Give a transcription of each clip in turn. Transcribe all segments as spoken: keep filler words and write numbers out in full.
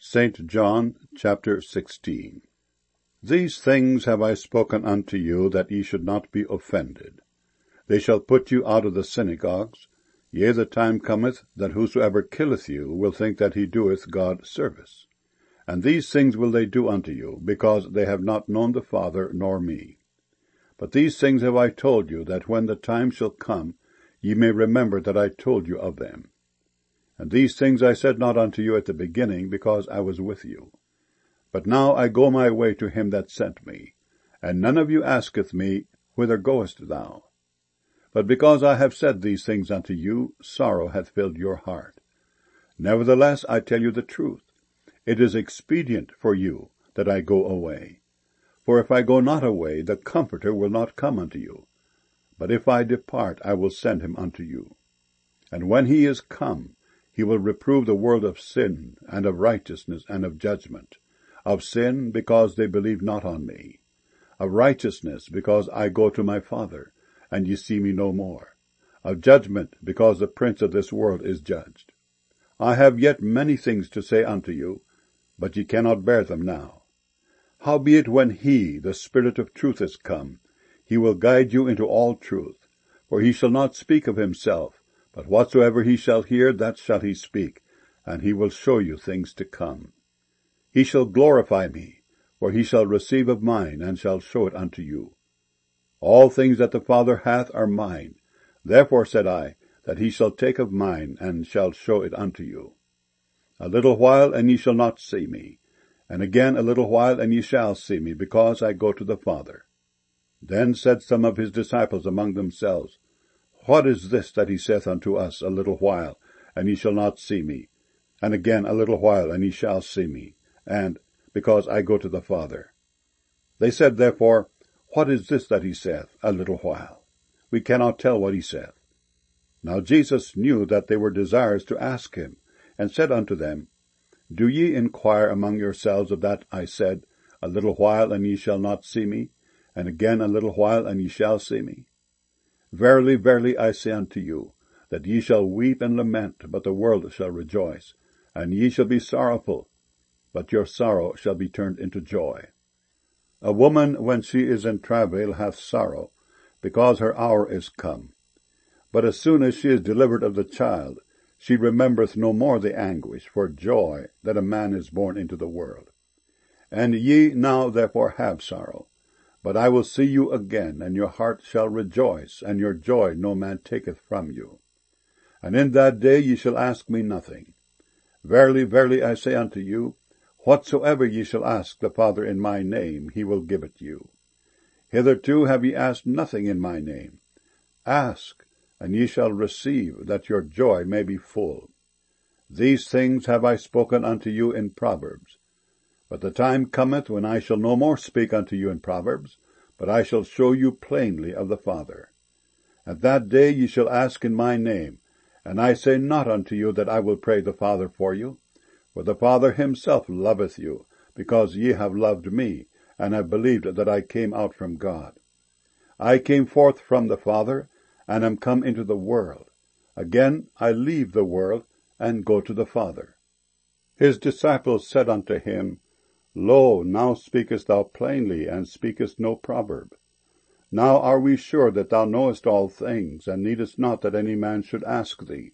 Saint John chapter sixteen. These things have I spoken unto you, that ye should not be offended. They shall put you out of the synagogues. Yea, the time cometh, that whosoever killeth you will think that he doeth God service. And these things will they do unto you, because they have not known the Father nor me. But these things have I told you, that when the time shall come, ye may remember that I told you of them. And these things I said not unto you at the beginning, because I was with you. But now I go my way to him that sent me, and none of you asketh me, Whither goest thou? But because I have said these things unto you, sorrow hath filled your heart. Nevertheless, I tell you the truth. It is expedient for you that I go away. For if I go not away, the Comforter will not come unto you. But if I depart, I will send him unto you. And when he is come, he will reprove the world of sin, and of righteousness, and of judgment. Of sin, because they believe not on me. Of righteousness, because I go to my Father, and ye see me no more. Of judgment, because the prince of this world is judged. I have yet many things to say unto you, but ye cannot bear them now. Howbeit when he, the Spirit of truth, is come, he will guide you into all truth. For he shall not speak of himself, but whatsoever he shall hear, that shall he speak, and he will show you things to come. He shall glorify me, for he shall receive of mine, and shall show it unto you. All things that the Father hath are mine. Therefore said I, that he shall take of mine, and shall show it unto you. A little while, and ye shall not see me. And again a little while, and ye shall see me, because I go to the Father. Then said some of his disciples among themselves, What is this that he saith unto us, A little while, and ye shall not see me? And again a little while, and ye shall see me, and, because I go to the Father. They said therefore, What is this that he saith, A little while? We cannot tell what he saith. Now Jesus knew that they were desirous to ask him, and said unto them, Do ye inquire among yourselves of that I said, A little while, and ye shall not see me, and again a little while, and ye shall see me? Verily, verily, I say unto you, that ye shall weep and lament, but the world shall rejoice. And ye shall be sorrowful, but your sorrow shall be turned into joy. A woman, when she is in travail, hath sorrow, because her hour is come. But as soon as she is delivered of the child, she remembereth no more the anguish for joy that a man is born into the world. And ye now therefore have sorrow. But I will see you again, and your heart shall rejoice, and your joy no man taketh from you. And in that day ye shall ask me nothing. Verily, verily, I say unto you, whatsoever ye shall ask the Father in my name, he will give it you. Hitherto have ye asked nothing in my name. Ask, and ye shall receive, that your joy may be full. These things have I spoken unto you in Proverbs. But the time cometh when I shall no more speak unto you in Proverbs, but I shall show you plainly of the Father. At that day ye shall ask in my name, and I say not unto you that I will pray the Father for you, for the Father himself loveth you, because ye have loved me, and have believed that I came out from God. I came forth from the Father, and am come into the world. Again I leave the world, and go to the Father. His disciples said unto him, Lo, now speakest thou plainly, and speakest no proverb. Now are we sure that thou knowest all things, and needest not that any man should ask thee.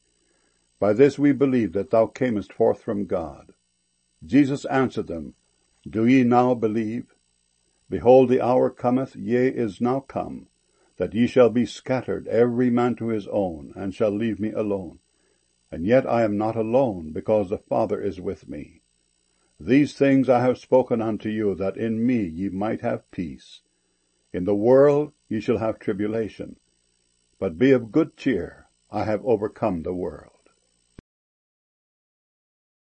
By this we believe that thou camest forth from God. Jesus answered them, Do ye now believe? Behold, the hour cometh, yea, is now come, that ye shall be scattered, every man to his own, and shall leave me alone. And yet I am not alone, because the Father is with me. These things I have spoken unto you, that in me ye might have peace. In the world ye shall have tribulation. But be of good cheer, I have overcome the world.